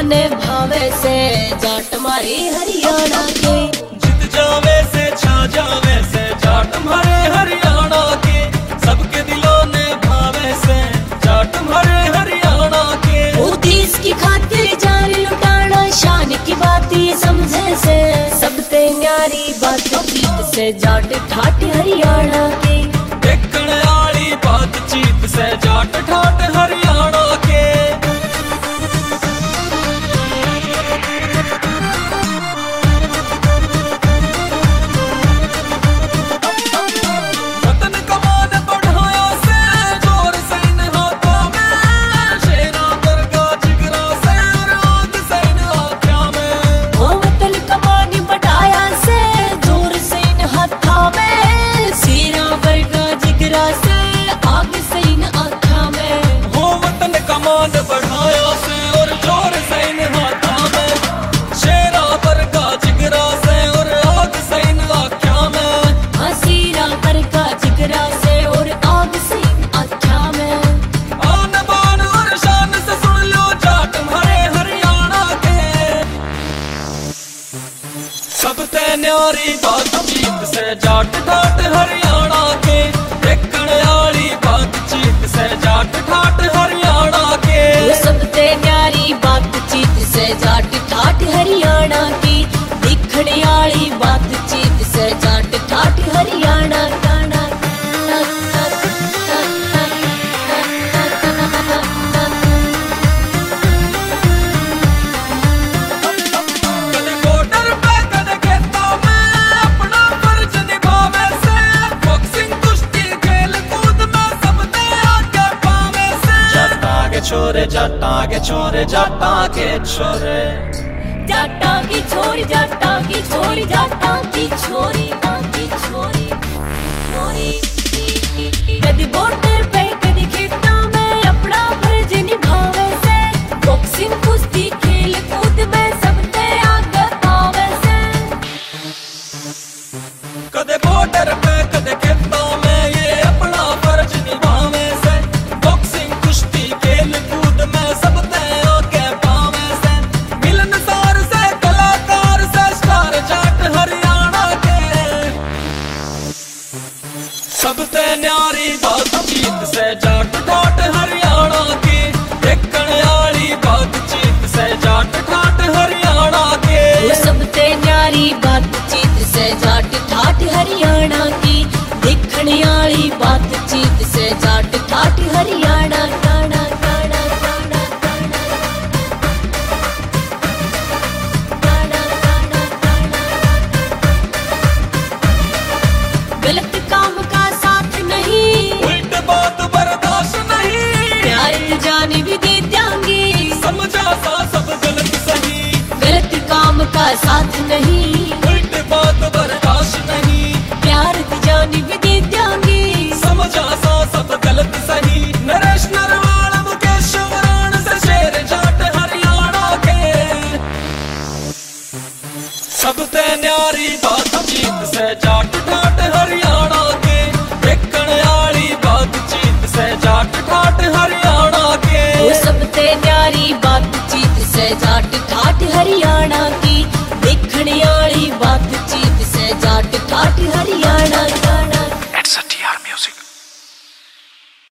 ने भावे से जाट मारे हरियाणा के। जित जावे से छा जावे से जाट मारे हरियाणा के। सबके दिलों ने भावे से जाट मारे हरियाणा के। वो देश की खातिर जान लुटाना शान की बात ये समझे से। सबसे न्यारी बातचीत से जाट ठाट हरियाणा के। देखने वाली बातचीत से जाट ठाट हरियाणा के। वतन कमान बढ़ाया से जोर से इन हाथों में। शेरा दरगाह जिगरा से और आग से इन आँखों में। वो वतन कमानी बढ़ाया से जोर से इन हाथों में। सीरा बरगा जिगरा से आग से इन आँखों में। हो वतन कमान बढ़ाया से और जोर से इन हाथों में। शेरा बरगा जिगरा से और आग से इन आँखों में। सीरा बरगा जिगरा से और आग से इन आँखों में। आन बान और शान से सुन लो जाट मारे हरियाणा के। सबसे न्यारी बातचीत से जाट ठाट हरियाणा के। देखने वाली बातचीत से जाट ठाट हरियाणा के। वो सबसे न्यारी बातचीत से जाट ठाट हरियाणा की। दिखने वाली बातचीत से जाट ठाट हरियाणा गाना। कदे बॉर्डर पे कदे खेतों में अपना फर्ज निभावे से। बॉक्सिंग कुश्ती खेल कूद में सबसे आगे पावे से। जाटा के छोरे जाटा के छोरे जाटा के छोरे। जाटा की छोरी जाटा की छोरी जाटा की छोरी की छोरी छोरी। कदी बॉर्डर पे कदी खेतों में अपना फर्ज निभावे से। बॉक्सिंग कुश्ती खेल कूद में सबसे आगे पावे से। कदे बॉर्डर पे कदे खेतों में ये अपना फर्ज निभावे से। बॉक्सिंग कुश्ती खेल कूद में सबसे आगे पावे से। मिलनसार से कलाकार से स्टार जाट हरियाणा के। सबसे न्यारी बातचीत से जाट ठाट हरियाणा की। देखने वाली बातचीत से जाट ठाट हरियाणा के। वो सबसे न्यारी बातचीत से जाट ठाट हरियाणा की। दिखने वाली बातचीत से जाट ठाट हरियाणा गाना गाना गाना गाना गाना गाना गाना। गलत काम का साथ नहीं, उल्ट बात बर्दाश्त नहीं। प्यार की जान भी दे देंगे। समझा सा सब गलत सही। गलत काम का साथ नहीं, उल्ट बात बर्दाश्त नहीं। प्यार की जान भी दे देंगे। समझा सा सब गलत सही। नरेश नरवाल मुकेश वराण से शेर जाट हरियाणा के। सबसे न्यारी बातचीत से जाट ठाट हरियाणा के। देखने वाली बातचीत से जाट ठाट हरियाणा के। वो सबसे न्यारी बातचीत से जाट ठाट हरियाणा की। दिखने